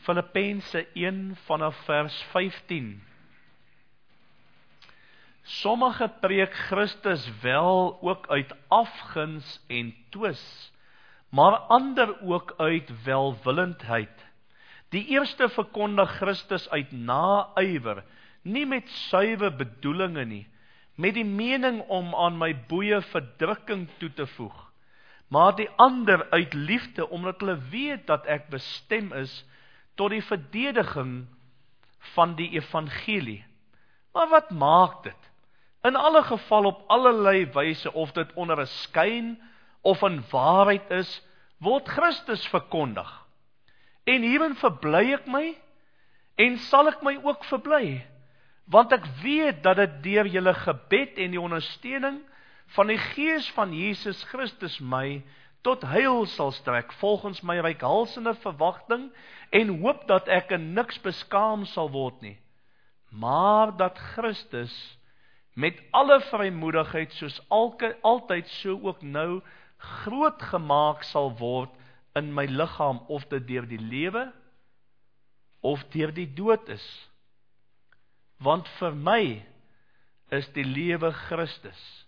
Filippense 1 vanaf vers 15. Sommige preek Christus wel ook uit afguns en twis, maar ander ook uit welwillendheid. Die eerste verkondig Christus uit naaiwer, nie met suiwer bedoelinge nie, met die mening om aan my boeie verdrukking toe te voeg, maar die ander uit liefde, omdat hulle weet dat ek bestem is tot die verdediging van die evangelie. Maar wat maak dit? In alle geval op allerlei wyse, of dit onder 'n skyn of in waarheid is, word Christus verkondig. En hierin verbly ek my, en sal ek my ook verbly, want ek weet dat dit deur julle gebed en die ondersteuning van die Gees van Jesus Christus my tot heil sal strek, volgens my reikhalsende verwagting, en hoop dat ek in niks beskaam sal word nie, maar dat Christus met alle vrymoedigheid, soos altyd so ook nou, groot gemaak sal word in my liggaam, of dit deur die lewe, of deur die dood is. Want vir my is die lewe Christus,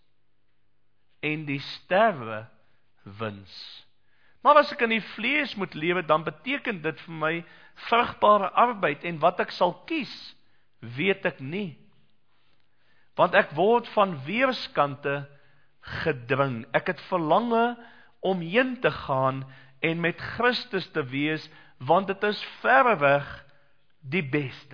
en die sterwe wins. Maar as ek in die vlees moet lewe, dan beteken dit vir my vrugbare arbeid, en wat ek sal kies, weet ek nie. Want ek word van weerskante gedring. Ek het verlange om heen te gaan en met Christus te wees, want dit is verreweg die beste.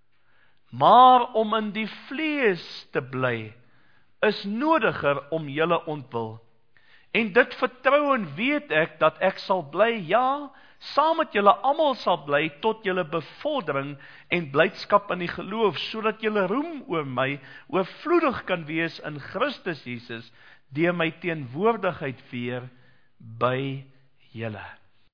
Maar om in die vlees te bly, is nodiger om julle ontwil. En dit vertrou en weet ek, dat ek sal bly, ja, saam met julle almal sal bly, tot julle bevordering en blydskap in die geloof, sodat julle roem oor my oorvloedig kan wees in Christus Jesus, deur my teenwoordigheid weer by julle.